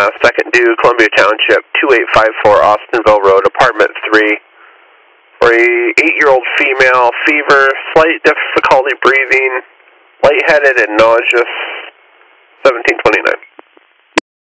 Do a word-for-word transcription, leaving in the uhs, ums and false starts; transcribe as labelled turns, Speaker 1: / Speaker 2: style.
Speaker 1: Mass, second due, Columbia Township, two eight five four Austinville Road, apartment three, for a eight-year-old female, fever, slight difficulty breathing, lightheaded and nauseous, seventeen twenty-nine.